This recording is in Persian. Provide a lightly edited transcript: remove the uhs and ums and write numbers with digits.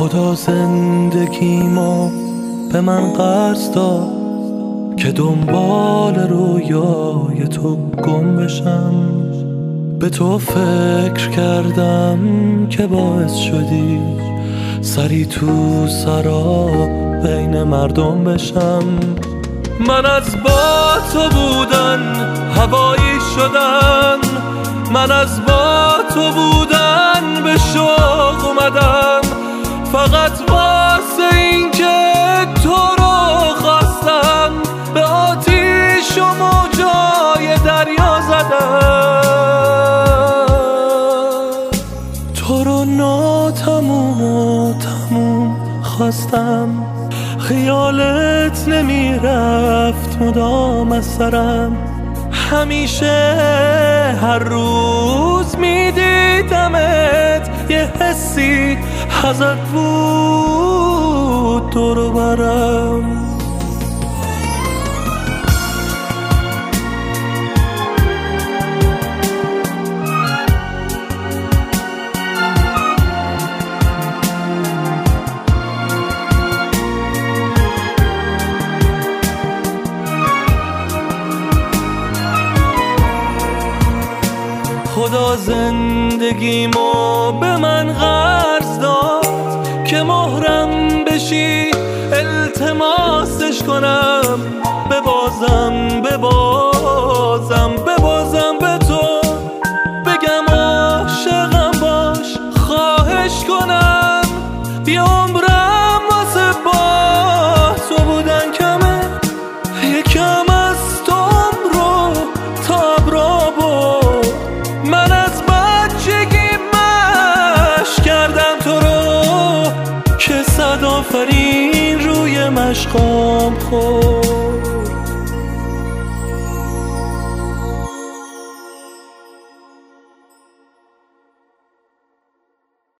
خدا زندگیمو به من قرض داد که دنبال رویای تو گم بشم. به تو فکر کردم که باعث شدی سری تو سرا بین مردم بشم. من از با تو بودن هوایی شدم، من از با تو بودن به شوق اومدم، فقط واسه این که تو رو خواستم به آتیش و موجای دریا زدم. تو رو ناتموم و تموم خواستم، خیالت نمیرفت مدام از سرم. همیشه هر روز میدیدمت، یه حسی ازت بود دور و برم. خدا زندگیمو به من قرض داد که مهرم بشی التماسش کنم، ببازم